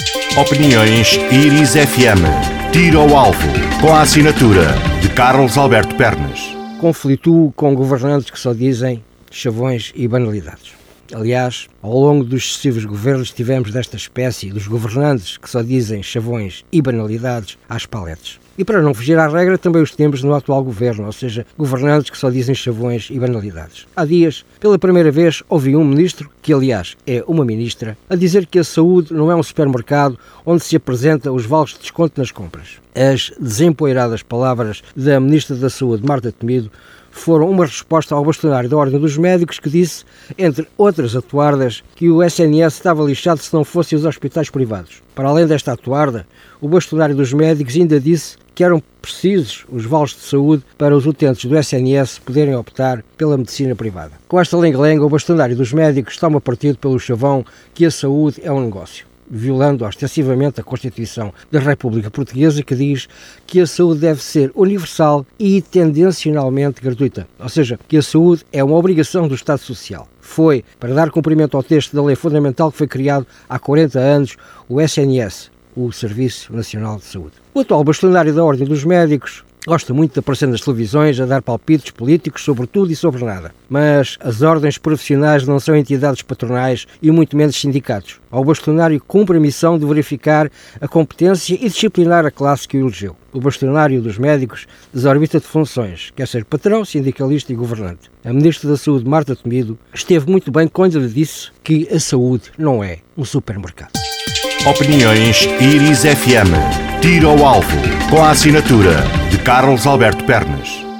Opiniões Iris FM. Tiro ao alvo, com a assinatura de Carlos Alberto Pernas. Conflituo com governantes que só dizem chavões e banalidades. Aliás, ao longo dos sucessivos governos tivemos desta espécie dos governantes que só dizem chavões e banalidades às paletes. E para não fugir à regra, também os temos no atual governo, ou seja, governantes que só dizem chavões e banalidades. Há dias, pela primeira vez, ouvi um ministro, que aliás é uma ministra, a dizer que a saúde não é um supermercado onde se apresenta os vales de desconto nas compras. As desempoeiradas palavras da ministra da Saúde, Marta Temido, foram uma resposta ao bastonário da Ordem dos Médicos que disse, entre outras atuardas, que o SNS estava lixado se não fossem os hospitais privados. Para além desta atuarda, o bastonário dos médicos ainda disse que eram precisos os vales de saúde para os utentes do SNS poderem optar pela medicina privada. Com esta lenga-lenga, o bastonário dos médicos toma partido pelo chavão que a saúde é um negócio, violando ostensivamente a Constituição da República Portuguesa, que diz que a saúde deve ser universal e tendencionalmente gratuita, ou seja, que a saúde é uma obrigação do Estado Social. Foi para dar cumprimento ao texto da lei fundamental que foi criado há 40 anos o SNS, o Serviço Nacional de Saúde. O atual bastonário da Ordem dos Médicos gosta muito de aparecer nas televisões a dar palpites políticos sobre tudo e sobre nada. Mas as ordens profissionais não são entidades patronais e muito menos sindicatos. Ao bastonário cumpre a missão de verificar a competência e disciplinar a classe que o elegeu. O bastonário dos médicos desorbita de funções, quer ser patrão, sindicalista e governante. A ministra da Saúde, Marta Temido, esteve muito bem quando lhe disse que a saúde não é um supermercado. Opiniões Iris FM. Tiro ao alvo, com a assinatura de Carlos Alberto Pernas.